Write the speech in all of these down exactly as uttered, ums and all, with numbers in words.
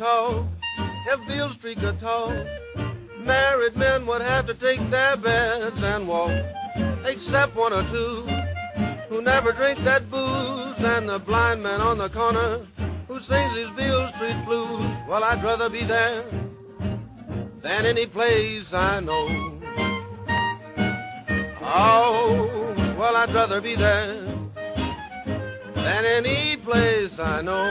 talk, if Beale Street could talk, married men would have to take their beds and walk, except one or two who never drink that booze, and the blind man on the corner who sings his Beale Street blues. Well, I'd rather be there than any place I know. Oh, well, I'd rather be there than any place I know.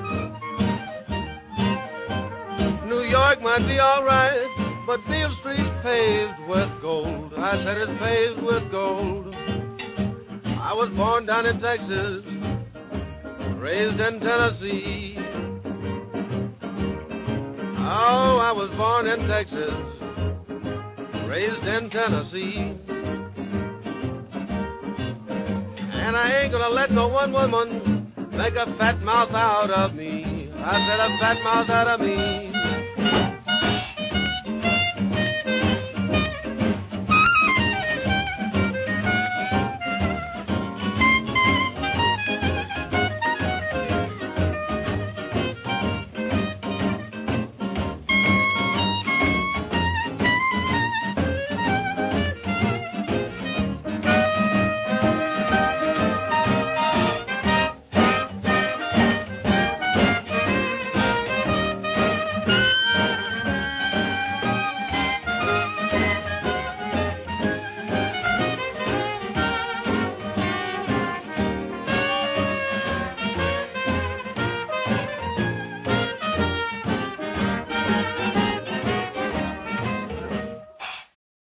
New York might be all right, but Beale Street paved with gold. I said it's paved with gold. I was born down in Texas, raised in Tennessee. Oh, I was born in Texas, raised in Tennessee. And I ain't gonna let no one woman make a fat mouth out of me. I said a fat mouth out of me.